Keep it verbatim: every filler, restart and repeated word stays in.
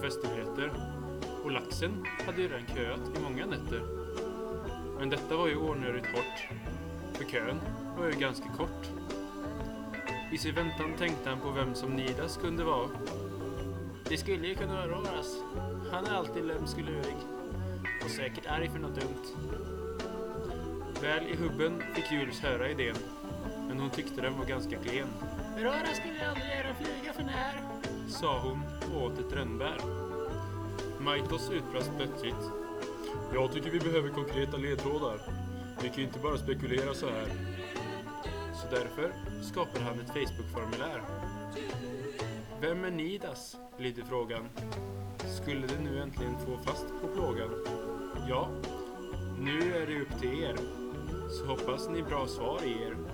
festligheter, och laxen hade ju redan köat i många nätter. Men detta var ju onödigt hårt, för kön var ju ganska kort. I sin väntan tänkte han på vem som Nidas kunde vara. Det skulle ju kunna vara Roras. Han är alltid lömsk och lurig, och säkert arg för något dumt. Väl i hubben fick Jules höra idén, men hon tyckte den var ganska klen. Rora skulle aldrig göra flyga för när, sa hon och åt ett rönnbär. Maitos utbrast plötsligt. Jag tycker vi behöver konkreta ledtrådar. Vi kan ju inte bara spekulera så här. Så därför skapade han ett Facebook-formulär. Vem är Nidas? Lyder frågan. Skulle det nu äntligen få fast på plågan? Ja, nu är det upp till er. Så hoppas ni bra svar i er.